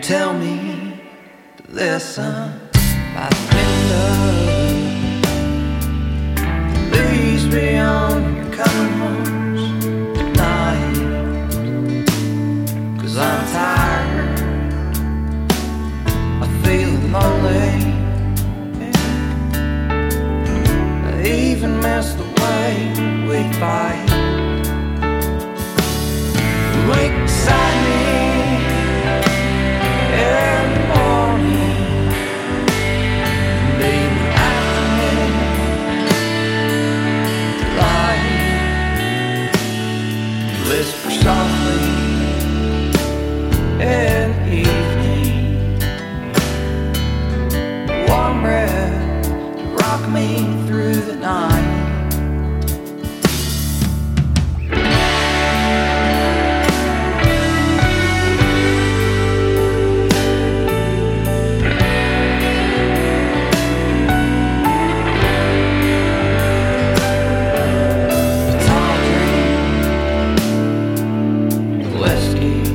tell me to listen by the window. The leaves beyond your coming homes tonight. 'Cause I'm tired of feeling lonely. I even miss the way we fight. Wake beside me every morning, baby, after me the light, whisper softly in the evening, warm breath to rock me through the night. Whiskey